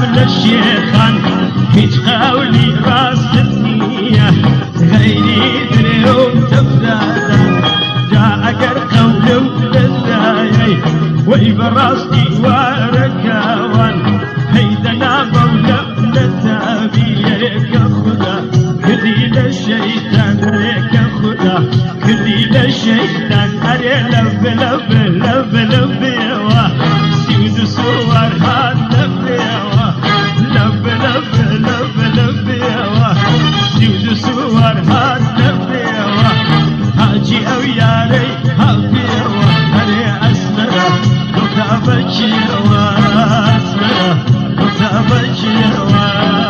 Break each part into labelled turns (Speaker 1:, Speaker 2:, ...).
Speaker 1: للشيخان هيج قولي راستنية غيري دريوم تفدادا جاءك قولم للدايي ويبراستي وركاوان هيدنا مولم للتابيك خدا كذي للشيطان ريك خدا كذي للشيطان أري لب لب لب لب يوا سيود صور هاد لب يوا لب لب لب لب يوا سيود صور هاد لب يوا هاجي أو ياري هاب يوا أري أسمرا وكابك يوا أسمرا وكابك يوا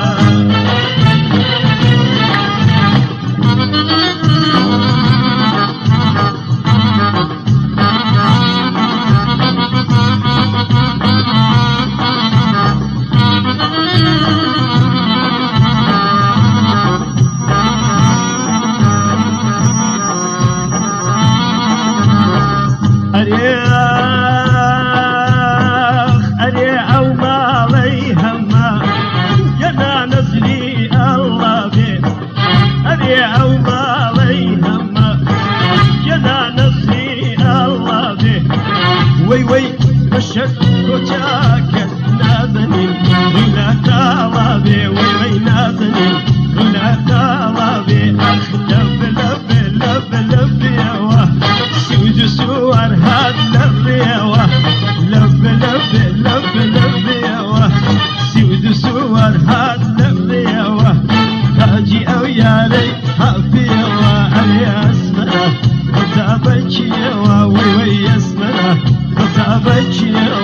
Speaker 1: وي وي مشت وجاك نادني لا طلبي وي وي نادني لا طلبي اخ لب لب لب لب يوا سود صور هاد لب يوا لب لب لب لب يوا سود صور هاد لب يوا تاجي او يا لي هابي يوا علي اسمع وتابك يوا وي وي اسمع وتابك يوا